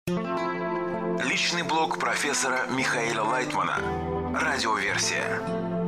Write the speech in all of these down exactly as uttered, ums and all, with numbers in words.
Личный блог профессора Михаила Лайтмана. Радиоверсия.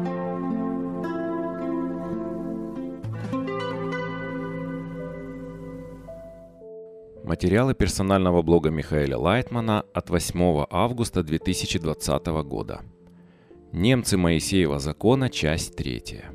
Материалы персонального блога Михаила Лайтмана от восьмого августа две тысячи двадцатого года. Немцы Моисеева закона, часть третья.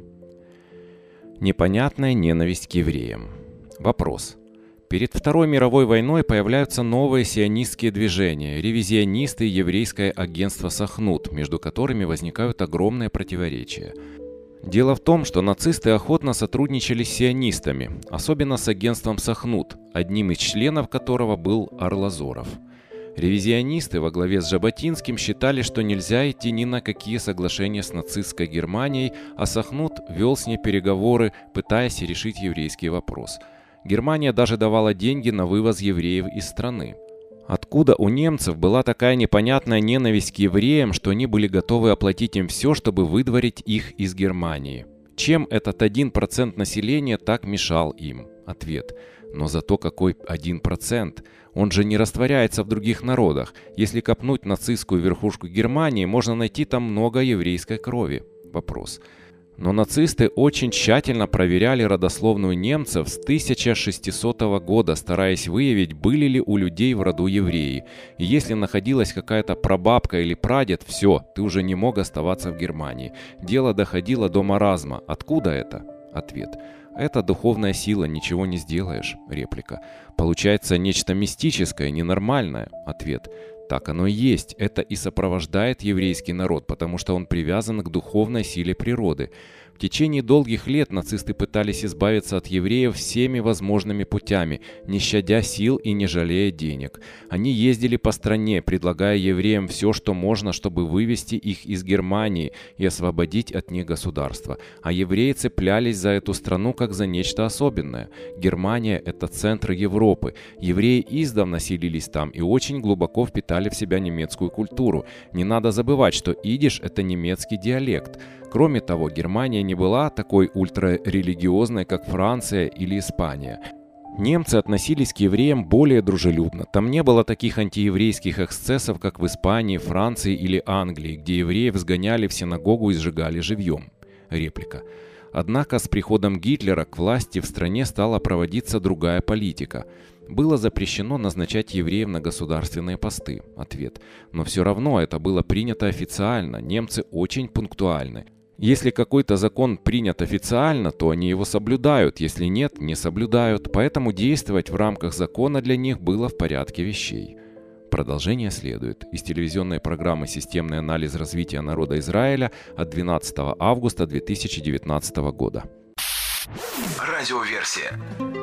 Непонятная ненависть к евреям. Вопрос. Перед Второй мировой войной появляются новые сионистские движения, ревизионисты и еврейское агентство Сахнут, между которыми возникают огромные противоречия. Дело в том, что нацисты охотно сотрудничали с сионистами, особенно с агентством Сахнут, одним из членов которого был Арлазоров. Ревизионисты во главе с Жаботинским считали, что нельзя идти ни на какие соглашения с нацистской Германией, а Сахнут вел с ней переговоры, пытаясь решить еврейский вопрос. Германия даже давала деньги на вывоз евреев из страны. Откуда у немцев была такая непонятная ненависть к евреям, что они были готовы оплатить им все, чтобы выдворить их из Германии? Чем этот один процент населения так мешал им? Ответ. Но зато какой один процент? Он же не растворяется в других народах. Если копнуть нацистскую верхушку Германии, можно найти там много еврейской крови. Вопрос. Но нацисты очень тщательно проверяли родословную немцев с тысяча шестисотого года, стараясь выявить, были ли у людей в роду евреи. И если находилась какая-то прабабка или прадед, все, ты уже не мог оставаться в Германии. Дело доходило до маразма. Откуда это? Ответ. Это духовная сила, ничего не сделаешь. Реплика. Получается нечто мистическое, ненормальное. Ответ. Так оно и есть. Это и сопровождает еврейский народ, потому что он привязан к духовной силе природы. В течение долгих лет нацисты пытались избавиться от евреев всеми возможными путями, не щадя сил и не жалея денег. Они ездили по стране, предлагая евреям все, что можно, чтобы вывести их из Германии и освободить от них государство. А евреи цеплялись за эту страну как за нечто особенное. Германия – это центр Европы. Евреи издавна селились там и очень глубоко впитали в себя немецкую культуру. Не надо забывать, что идиш – это немецкий диалект. Кроме того, Германия не была такой ультрарелигиозной, как Франция или Испания. Немцы относились к евреям более дружелюбно. Там не было таких антиеврейских эксцессов, как в Испании, Франции или Англии, где евреев сгоняли в синагогу и сжигали живьем. Реплика. Однако с приходом Гитлера к власти в стране стала проводиться другая политика. Было запрещено назначать евреев на государственные посты. Ответ. Но все равно это было принято официально. Немцы очень пунктуальны. Если какой-то закон принят официально, то они его соблюдают, если нет, не соблюдают, поэтому действовать в рамках закона для них было в порядке вещей. Продолжение следует. Из телевизионной программы «Системный анализ развития народа Израиля» от двенадцатого августа две тысячи девятнадцатого года. Радиоверсия.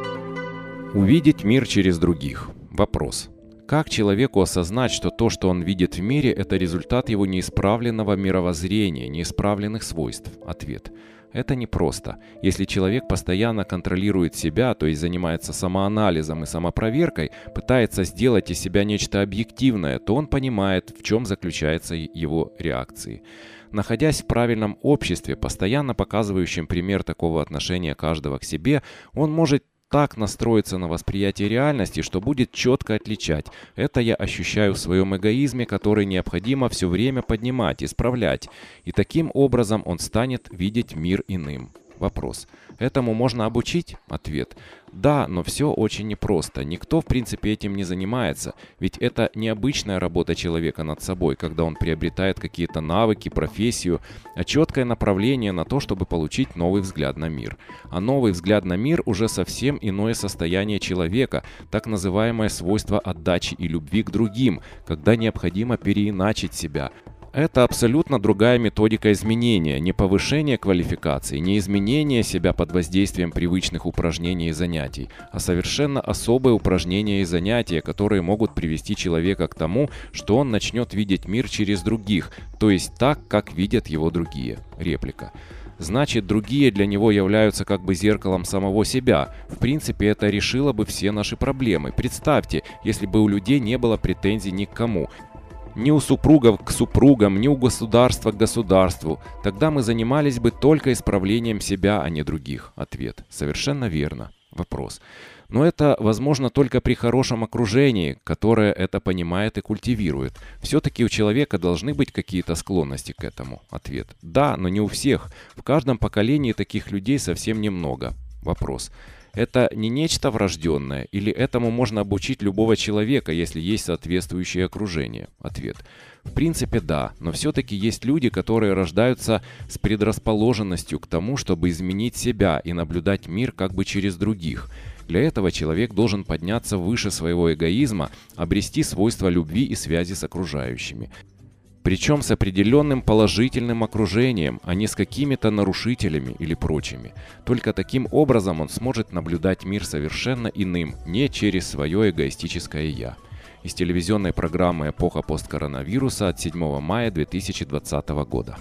Увидеть мир через других. Вопрос. Как человеку осознать, что то, что он видит в мире, это результат его неисправленного мировоззрения, неисправленных свойств? Ответ. Это непросто. Если человек постоянно контролирует себя, то есть занимается самоанализом и самопроверкой, пытается сделать из себя нечто объективное, то он понимает, в чем заключаются его реакции. Находясь в правильном обществе, постоянно показывающем пример такого отношения каждого к себе, он может так настроиться на восприятие реальности, что будет четко отличать. Это я ощущаю в своем эгоизме, который необходимо все время поднимать, исправлять. И таким образом он станет видеть мир иным. Вопрос. Этому можно обучить? Ответ. Да, но все очень непросто. Никто в принципе этим не занимается. Ведь это необычная работа человека над собой, когда он приобретает какие-то навыки, профессию, а четкое направление на то, чтобы получить новый взгляд на мир. А новый взгляд на мир уже совсем иное состояние человека, так называемое свойство отдачи и любви к другим, когда необходимо переиначить себя. Это абсолютно другая методика изменения, не повышение квалификации, не изменение себя под воздействием привычных упражнений и занятий, а совершенно особые упражнения и занятия, которые могут привести человека к тому, что он начнет видеть мир через других, то есть так, как видят его другие. Реплика. Значит, другие для него являются как бы зеркалом самого себя. В принципе, это решило бы все наши проблемы. Представьте, если бы у людей не было претензий ни к кому. Ни у супругов к супругам, ни у государства к государству. Тогда мы занимались бы только исправлением себя, а не других. Ответ. Совершенно верно. Вопрос. Но это возможно только при хорошем окружении, которое это понимает и культивирует. Все-таки у человека должны быть какие-то склонности к этому. Ответ. Да, но не у всех. В каждом поколении таких людей совсем немного. Вопрос. Это не нечто врожденное, или этому можно обучить любого человека, если есть соответствующее окружение? Ответ. В принципе, да, но все-таки есть люди, которые рождаются с предрасположенностью к тому, чтобы изменить себя и наблюдать мир как бы через других. Для этого человек должен подняться выше своего эгоизма, обрести свойства любви и связи с окружающими. Причем с определенным положительным окружением, а не с какими-то нарушителями или прочими. Только таким образом он сможет наблюдать мир совершенно иным, не через свое эгоистическое «я». Из телевизионной программы «Эпоха посткоронавируса» от седьмого мая две тысячи двадцатого года.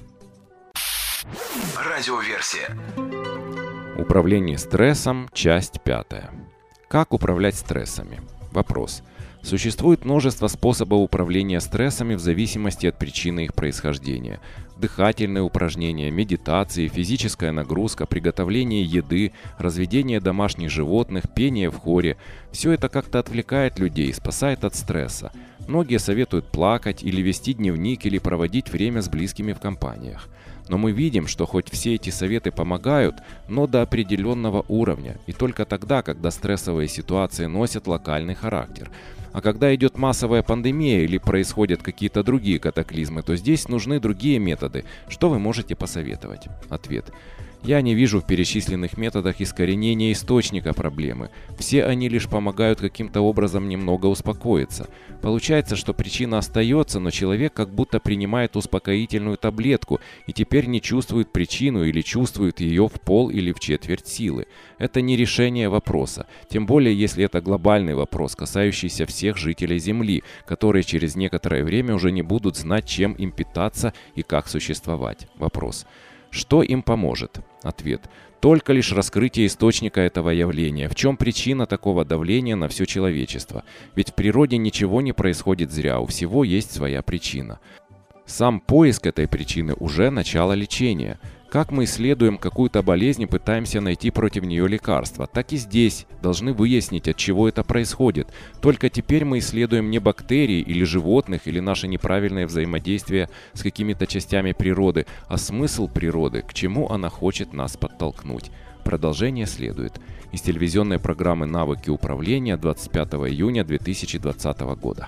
Радиоверсия. Управление стрессом. Часть пятая. Как управлять стрессами? Вопрос. Существует множество способов управления стрессами в зависимости от причины их происхождения. Дыхательные упражнения, медитации, физическая нагрузка, приготовление еды, разведение домашних животных, пение в хоре – все это как-то отвлекает людей, спасает от стресса. Многие советуют плакать или вести дневник или проводить время с близкими в компаниях. Но мы видим, что хоть все эти советы помогают, но до определенного уровня, и только тогда, когда стрессовые ситуации носят локальный характер. А когда идет массовая пандемия или происходят какие-то другие катаклизмы, то здесь нужны другие методы. Что вы можете посоветовать? Ответ. Я не вижу в перечисленных методах искоренения источника проблемы. Все они лишь помогают каким-то образом немного успокоиться. Получается, что причина остается, но человек как будто принимает успокоительную таблетку и теперь не чувствует причину или чувствует ее в пол или в четверть силы. Это не решение вопроса, тем более если это глобальный вопрос, касающийся всех жителей Земли, которые через некоторое время уже не будут знать, чем им питаться и как существовать. Вопрос. Что им поможет? Ответ. Только лишь раскрытие источника этого явления. В чем причина такого давления на все человечество? Ведь в природе ничего не происходит зря, у всего есть своя причина. Сам поиск этой причины уже начало лечения. Как мы исследуем какую-то болезнь и пытаемся найти против нее лекарства, так и здесь должны выяснить, от чего это происходит. Только теперь мы исследуем не бактерии или животных, или наше неправильное взаимодействие с какими-то частями природы, а смысл природы, к чему она хочет нас подтолкнуть. Продолжение следует. Из телевизионной программы «Навыки управления» двадцать пятого июня две тысячи двадцатого года.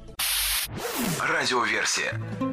Радиоверсия.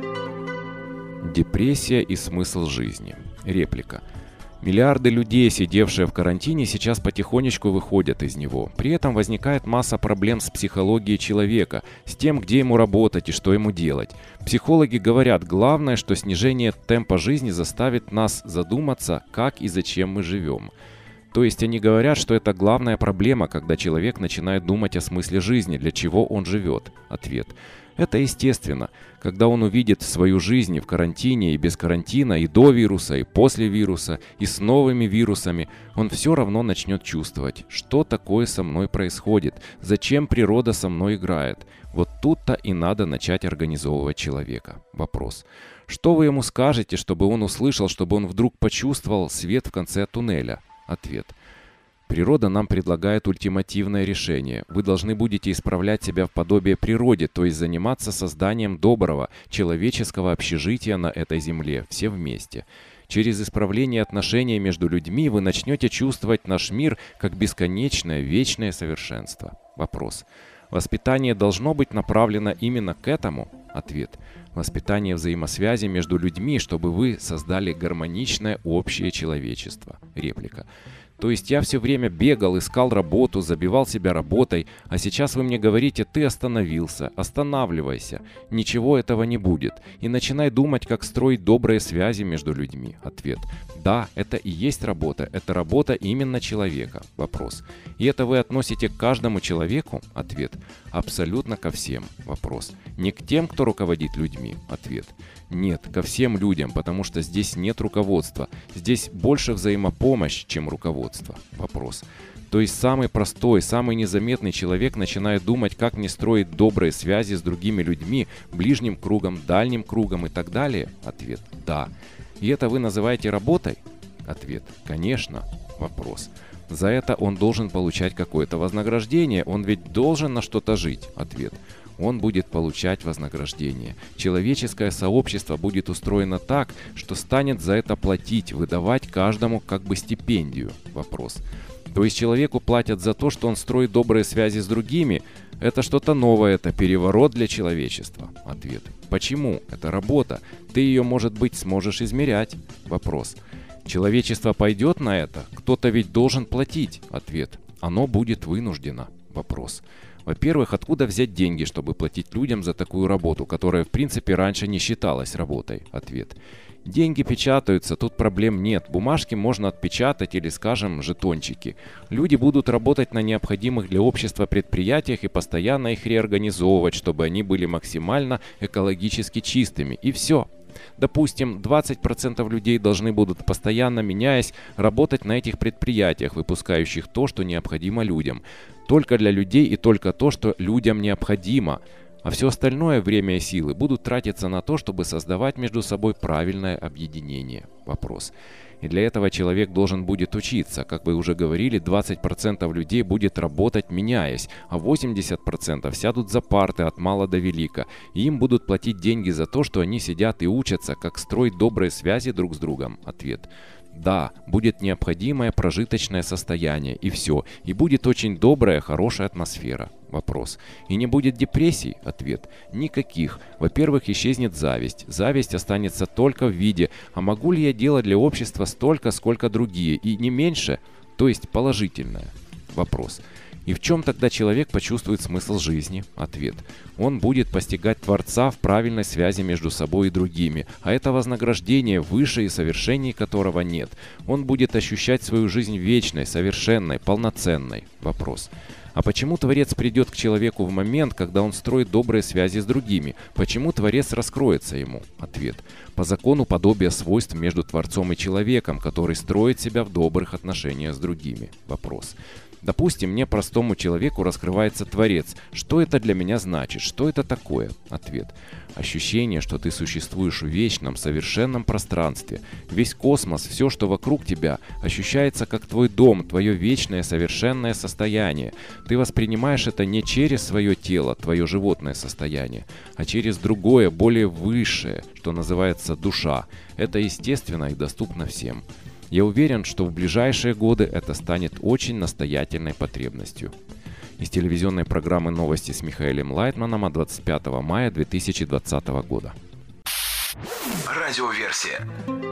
Депрессия и смысл жизни. Реплика. Миллиарды людей, сидевшие в карантине, сейчас потихонечку выходят из него. При этом возникает масса проблем с психологией человека, с тем, где ему работать и что ему делать. Психологи говорят, главное, что снижение темпа жизни заставит нас задуматься, как и зачем мы живем. То есть они говорят, что это главная проблема, когда человек начинает думать о смысле жизни, для чего он живет. Ответ. Это естественно. Когда он увидит свою жизнь и в карантине, и без карантина, и до вируса, и после вируса, и с новыми вирусами, он все равно начнет чувствовать, что такое со мной происходит, зачем природа со мной играет. Вот тут-то и надо начать организовывать человека. Вопрос. Что вы ему скажете, чтобы он услышал, чтобы он вдруг почувствовал свет в конце туннеля? Ответ. Природа нам предлагает ультимативное решение. Вы должны будете исправлять себя в подобие природе, то есть заниматься созданием доброго, человеческого общежития на этой земле, все вместе. Через исправление отношений между людьми вы начнете чувствовать наш мир как бесконечное, вечное совершенство. Вопрос. Воспитание должно быть направлено именно к этому? Ответ. Воспитание взаимосвязи между людьми, чтобы вы создали гармоничное общее человечество. Реплика. То есть я все время бегал, искал работу, забивал себя работой, а сейчас вы мне говорите, ты остановился, останавливайся, ничего этого не будет, и начинай думать, как строить добрые связи между людьми. Ответ. Да, это и есть работа, это работа именно человека. Вопрос. И это вы относите к каждому человеку? Ответ. Абсолютно ко всем. Вопрос. Не к тем, кто руководит людьми? Ответ. Нет, ко всем людям, потому что здесь нет руководства. Здесь больше взаимопомощь, чем руководство. Вопрос. То есть самый простой, самый незаметный человек начинает думать, как мне строить добрые связи с другими людьми, ближним кругом, дальним кругом и так далее? Ответ. Да. И это вы называете работой? Ответ. Конечно. Вопрос. За это он должен получать какое-то вознаграждение, он ведь должен на что-то жить. Ответ. Он будет получать вознаграждение. Человеческое сообщество будет устроено так, что станет за это платить, выдавать каждому как бы стипендию. Вопрос. То есть человеку платят за то, что он строит добрые связи с другими? Это что-то новое, это переворот для человечества. Ответ. Почему? Это работа. Ты ее, может быть, сможешь измерять. Вопрос. Человечество пойдет на это? Кто-то ведь должен платить. Ответ. Оно будет вынуждено. Вопрос. Во-первых, откуда взять деньги, чтобы платить людям за такую работу, которая в принципе раньше не считалась работой? Ответ. Деньги печатаются, тут проблем нет. Бумажки можно отпечатать или, скажем, жетончики. Люди будут работать на необходимых для общества предприятиях и постоянно их реорганизовывать, чтобы они были максимально экологически чистыми. И все. Допустим, двадцать процентов людей должны будут, постоянно меняясь, работать на этих предприятиях, выпускающих то, что необходимо людям. Только для людей и только то, что людям необходимо. А все остальное время и силы будут тратиться на то, чтобы создавать между собой правильное объединение. Вопрос. И для этого человек должен будет учиться. Как вы уже говорили, двадцать процентов людей будет работать, меняясь, а восемьдесят процентов сядут за парты от мала до велика. И им будут платить деньги за то, что они сидят и учатся, как строить добрые связи друг с другом. Ответ. Да, будет необходимое прожиточное состояние, и все. И будет очень добрая, хорошая атмосфера. Вопрос. И не будет депрессий? Ответ. Никаких. Во-первых, исчезнет зависть. Зависть останется только в виде, а могу ли я делать для общества столько, сколько другие, и не меньше, то есть положительное. Вопрос. И в чем тогда человек почувствует смысл жизни? Ответ. Он будет постигать Творца в правильной связи между собой и другими, а это вознаграждение выше и совершений которого нет. Он будет ощущать свою жизнь вечной, совершенной, полноценной. Вопрос. А почему Творец придет к человеку в момент, когда он строит добрые связи с другими? Почему Творец раскроется ему? Ответ. По закону подобия свойств между Творцом и человеком, который строит себя в добрых отношениях с другими. Вопрос. Допустим, мне, простому человеку, раскрывается Творец. Что это для меня значит? Что это такое? Ответ. Ощущение, что ты существуешь в вечном, совершенном пространстве. Весь космос, все, что вокруг тебя, ощущается как твой дом, твое вечное, совершенное состояние. Ты воспринимаешь это не через свое тело, твое животное состояние, а через другое, более высшее, что называется душа. Это естественно и доступно всем. Я уверен, что в ближайшие годы это станет очень настоятельной потребностью. Из телевизионной программы «Новости» с Михаилом Лайтманом от двадцать пятого мая две тысячи двадцатого года. Радиоверсия.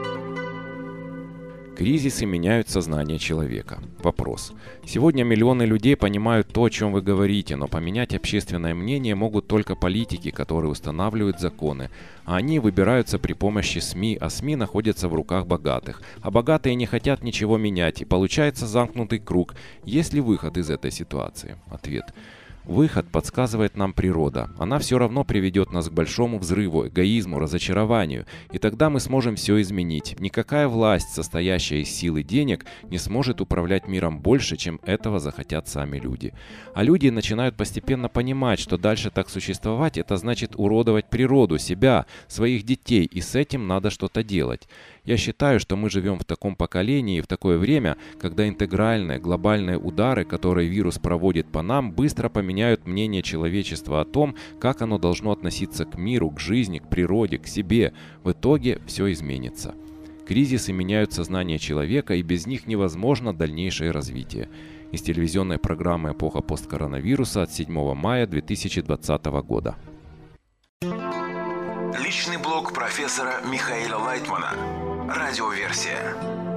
Кризисы меняют сознание человека. Вопрос. Сегодня миллионы людей понимают то, о чем вы говорите, но поменять общественное мнение могут только политики, которые устанавливают законы. А они выбираются при помощи СМИ, а СМИ находятся в руках богатых. А богатые не хотят ничего менять, и получается замкнутый круг. Есть ли выход из этой ситуации? Ответ. Выход подсказывает нам природа. Она все равно приведет нас к большому взрыву, эгоизму, разочарованию. И тогда мы сможем все изменить. Никакая власть, состоящая из силы денег, не сможет управлять миром больше, чем этого захотят сами люди. А люди начинают постепенно понимать, что дальше так существовать, это значит уродовать природу, себя, своих детей. И с этим надо что-то делать. Я считаю, что мы живем в таком поколении и в такое время, когда интегральные, глобальные удары, которые вирус проводит по нам, быстро поменяют мнение человечества о том, как оно должно относиться к миру, к жизни, к природе, к себе. В итоге все изменится. Кризисы меняют сознание человека, и без них невозможно дальнейшее развитие. Из телевизионной программы «Эпоха посткоронавируса» от седьмого мая две тысячи двадцатого года. Личный блог профессора Михаила Лайтмана. Радиоверсия.